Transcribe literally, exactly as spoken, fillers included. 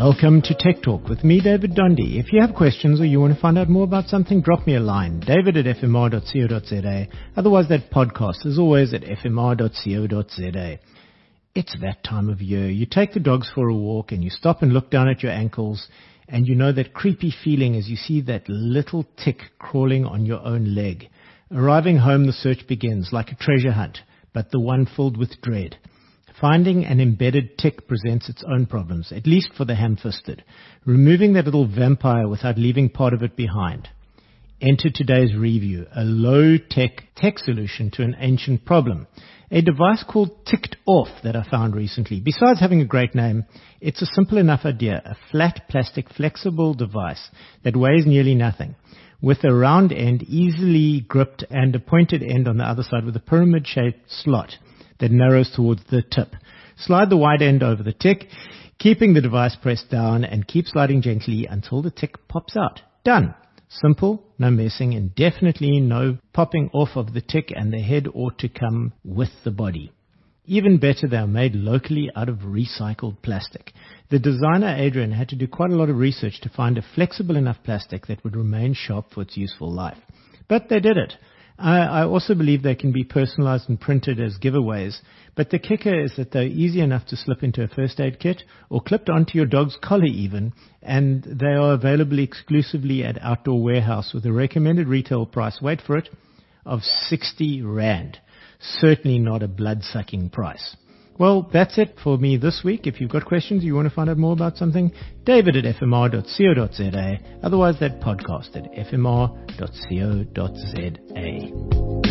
Welcome to Tech Talk with me, David Dundee. If you have questions or you want to find out more about something, drop me a line, david at f m r dot co dot z a. Otherwise, that podcast is always at f m r dot co dot z a. It's that time of year. You take the dogs for a walk and you stop and look down at your ankles, and you know that creepy feeling as you see that little tick crawling on your own leg. Arriving home, the search begins like a treasure hunt, but the one filled with dread. Finding an embedded tick presents its own problems, at least for the ham-fisted. Removing that little vampire without leaving part of it behind. Enter today's review, a low-tech tech solution to an ancient problem. A device called Ticked Off that I found recently. Besides having a great name, it's a simple enough idea, a flat plastic flexible device that weighs nearly nothing, with a round end easily gripped and a pointed end on the other side with a pyramid-shaped slot that narrows towards the tip. Slide the wide end over the tick, keeping the device pressed down, and keep sliding gently until the tick pops out. Done. Simple, no messing, and definitely no popping off of the tick, and the head ought to come with the body. Even better, they are made locally out of recycled plastic. The designer, Adrian, had to do quite a lot of research to find a flexible enough plastic that would remain sharp for its useful life. But they did it. I, I also believe they can be personalized and printed as giveaways, but the kicker is that they're easy enough to slip into a first aid kit or clipped onto your dog's collar even, and they are available exclusively at Outdoor Warehouse with a recommended retail price, wait for it, of sixty rand. Certainly not a blood-sucking price. Well, that's it for me this week. If you've got questions, you want to find out more about something, David at f m r dot co dot z a. Otherwise, that podcast at f m r dot co dot z a.